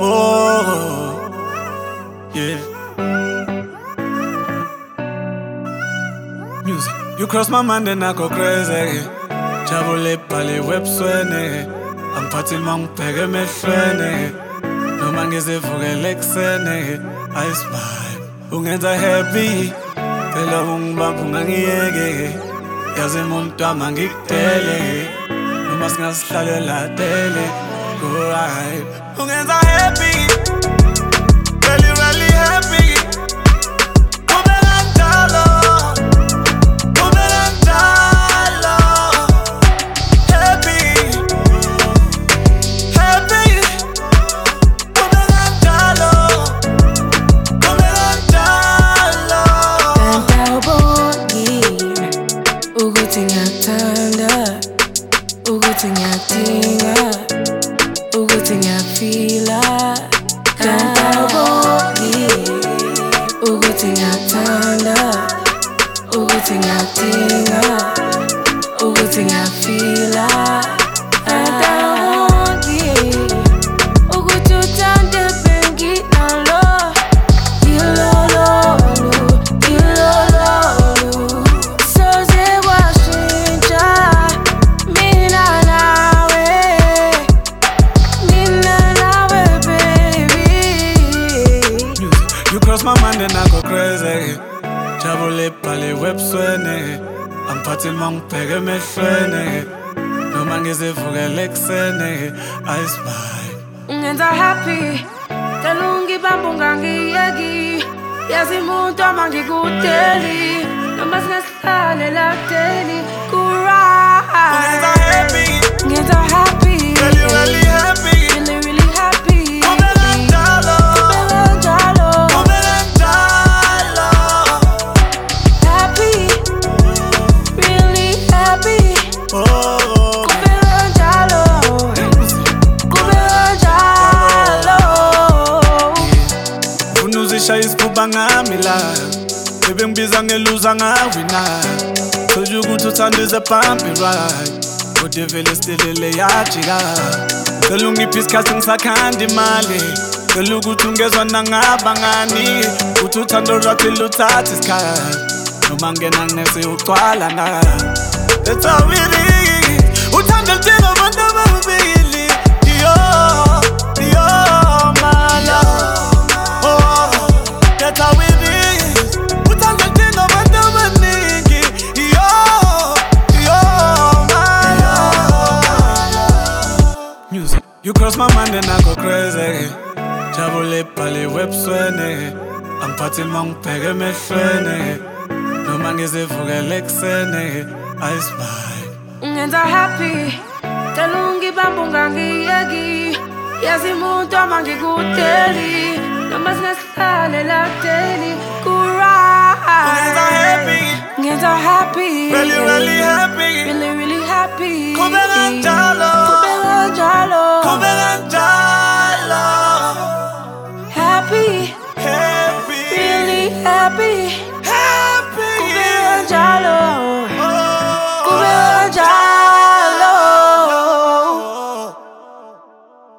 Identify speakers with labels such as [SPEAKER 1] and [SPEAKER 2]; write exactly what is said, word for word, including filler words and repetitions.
[SPEAKER 1] Oh, yeah. Music. You cross my mind and I go crazy. Jabule pale web swene. I'm partying mong pege me shwene. No man gize fuge lexene. I spy. Ungenza happy. Tela ungba pungangiyege. Yazi muntu amangikutele. Noma singazihlalela tele. Go right. Ungenza happy. Really, really happy.
[SPEAKER 2] Ukuthi ngiyadinga, ukuthi ngiyafila, kantabongi. Ukuthi ngiyathanda, ukuthi ngiyadinga, ukuthi ngiyafila, kantabongi. Ukuthi uthande benginalo, ilololu, ilololu. Soze kwashintsha.
[SPEAKER 1] You cross my mind and I go crazy. Jabule pale web swene. I'm partying mong pege me shwene. No man gize fuge lexene. I spy.
[SPEAKER 2] Ungenza happy. Telungi bambu ngangiyegi. Yazi muntu amangikuteli. Noma singazihlalela teli. Kurai.
[SPEAKER 1] Ungenza happy.
[SPEAKER 2] Ungenza happy.
[SPEAKER 1] Really, really happy.
[SPEAKER 2] Really, really happy.
[SPEAKER 1] Isikuba ngamila bebe ngibiza ngeluza ngawina told you ukuthi uthanda ize bumpy ride kodwa vele stilele yajika cela ungiphe isikhathi ngisakhanda imali cela ukuthi ungezwa nangabangani uthi uthando lwakho luthatha isikhathi noma ngena nginese ugcwala na that's how it is uthando ludinga abantu ababili yo yo my love. That's how it is. Put on the thing of a double nigga. Yo, yo, my love. Music. You cross my mind and I go crazy. Jabule pale web swene. I'm partying mong pege me shwene. No man gize fuge lexene. I spy.
[SPEAKER 2] Ungenza happy. Telungi bambu ngangiyegi. Yazi muntu amangikuteli. Noma singazihlalela teli. Kurai.
[SPEAKER 1] Ungenza happy.
[SPEAKER 2] Ungenza happy.
[SPEAKER 1] Really, really happy.
[SPEAKER 2] Really, really happy.
[SPEAKER 1] Kubela njalo.
[SPEAKER 2] Kubela njalo.
[SPEAKER 1] Kubela njalo.
[SPEAKER 2] Happy.
[SPEAKER 1] Happy.
[SPEAKER 2] Really happy.